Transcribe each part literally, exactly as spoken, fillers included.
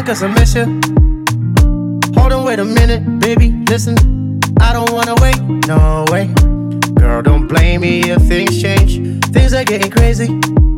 cause I miss you. Hold on, wait a minute, baby, listen. I don't wanna wait, no way. Girl, don't blame me if things change. Things are getting crazy.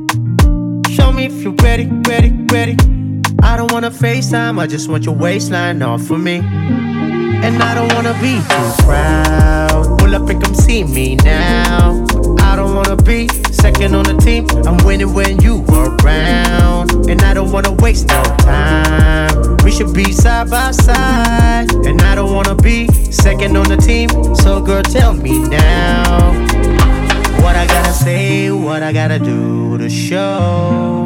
Show me if you're ready, ready, ready. I don't wanna FaceTime, I just want your waistline off for me. And I don't wanna be too proud. Pull up and come see me now. I don't wanna be second on the team. I'm winning when you around. And I don't wanna waste no time. We should be side by side. And I don't wanna be second on the team. So girl, tell me now what I gotta say, what I gotta do to show.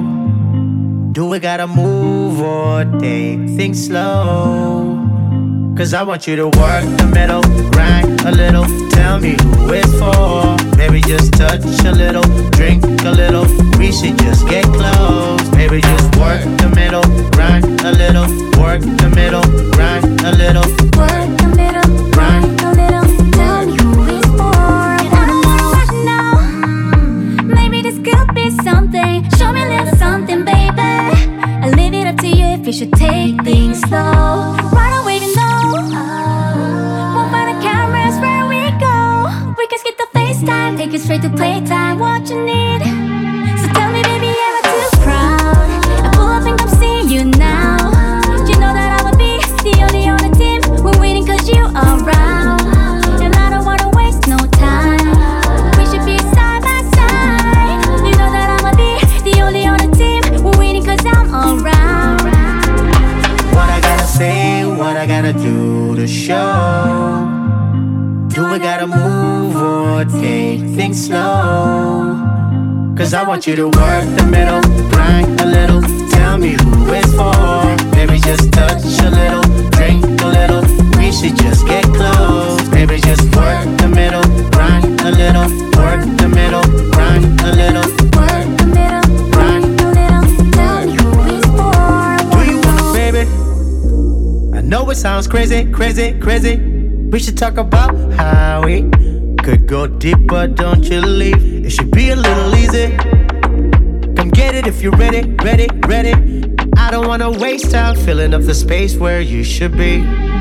Do we gotta move or take things slow? Cause I want you to work the middle, grind a little. Tell me who it's for. Maybe just touch a little, drink a little. We should just get close. Maybe just work the middle, grind a little. Work the middle, grind a little. Work the middle, grind a little. Tell me who it's for. And I don't wanna rush now. Maybe this could be something. Show me a little something, baby. I leave it up to you if you should take things slow. Right away, you know. Won't find the cameras where we go. We can skip the FaceTime, take it straight to playtime. What you need? So tell me, baby, am I too proud? I pull up and come see you now. You know that I would be the only on the team. We're waiting cause you around. And I don't wanna waste no time. We should be side by side. You know that I'ma be the only on the team. We're waiting cause I'm around. What I gotta say, what I gotta do to show. Do we gotta move or take things slow? Cause I want you to work the middle, grind a little. Tell me who it's for. Maybe just touch a little, drink a little. We should just get close. Maybe just work the middle, grind a little. Work the middle, grind a little. Work the middle, grind a little. Tell me who it's for. Do you want it, baby? I know it sounds crazy, crazy, crazy. We should talk about how we could go deeper, don't you leave. It should be a little easy. Come get it if you're ready, ready, ready. I don't wanna waste time filling up the space where you should be.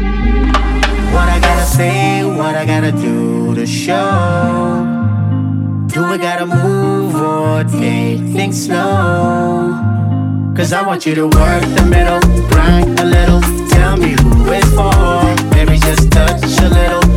What I gotta say, what I gotta do to show. Do we gotta move or take things slow? Cause I want you to work the middle, grind a little. Tell me who it's for. Maybe just touch a little,